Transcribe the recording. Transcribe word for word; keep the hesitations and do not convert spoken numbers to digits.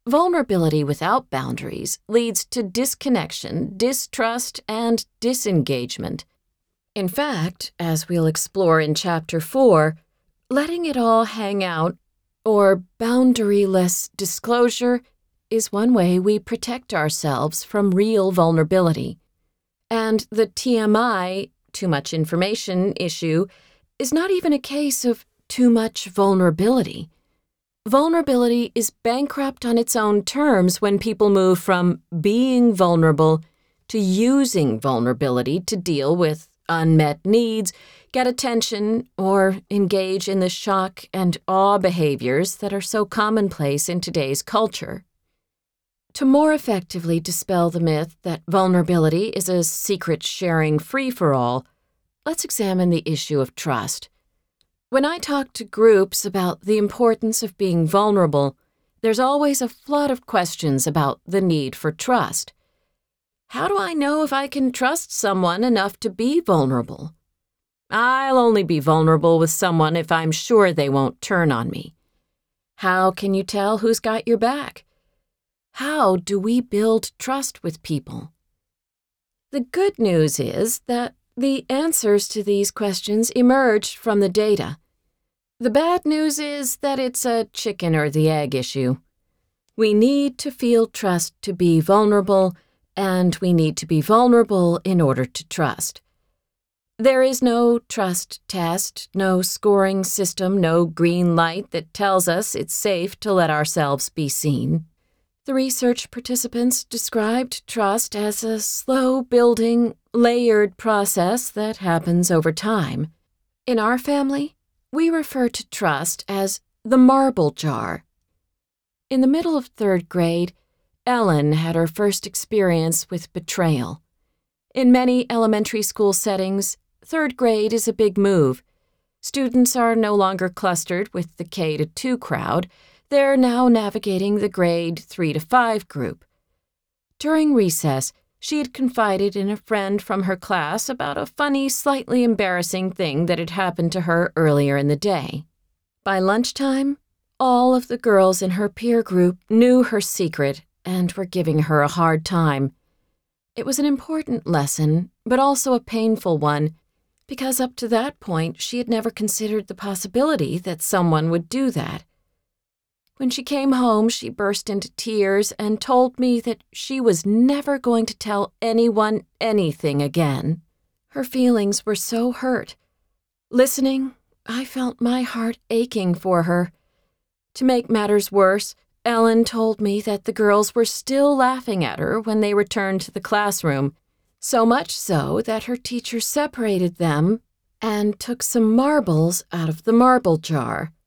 Vulnerability without boundaries leads to disconnection, distrust, and disengagement. In fact, as we'll explore in Chapter four, letting it all hang out, or boundaryless disclosure, is one way we protect ourselves from real vulnerability. And the T M I, too much information issue, is not even a case of too much vulnerability. Vulnerability is bankrupt on its own terms when people move from being vulnerable to using vulnerability to deal with unmet needs, get attention, or engage in the shock and awe behaviors that are so commonplace in today's culture. To more effectively dispel the myth that vulnerability is a secret-sharing free-for-all, let's examine the issue of trust. When I talk to groups about the importance of being vulnerable, there's always a flood of questions about the need for trust. How do I know if I can trust someone enough to be vulnerable? I'll only be vulnerable with someone if I'm sure they won't turn on me. How can you tell who's got your back? How do we build trust with people? The good news is that the answers to these questions emerged from the data. The bad news is that it's a chicken or the egg issue. We need to feel trust to be vulnerable, and we need to be vulnerable in order to trust. There is no trust test, no scoring system, no green light that tells us it's safe to let ourselves be seen. The research participants described trust as a slow-building, layered process that happens over time. In our family, we refer to trust as the marble jar. In the middle of third grade, Ellen had her first experience with betrayal. In many elementary school settings, third grade is a big move. Students are no longer clustered with the K to two crowd. They're now navigating the grade three to five group. During recess, she had confided in a friend from her class about a funny, slightly embarrassing thing that had happened to her earlier in the day. By lunchtime, all of the girls in her peer group knew her secret and were giving her a hard time. It was an important lesson, but also a painful one, because up to that point she had never considered the possibility that someone would do that. When she came home, she burst into tears and told me that she was never going to tell anyone anything again. Her feelings were so hurt. Listening, I felt my heart aching for her. To make matters worse, Ellen told me that the girls were still laughing at her when they returned to the classroom, so much so that her teacher separated them and took some marbles out of the marble jar.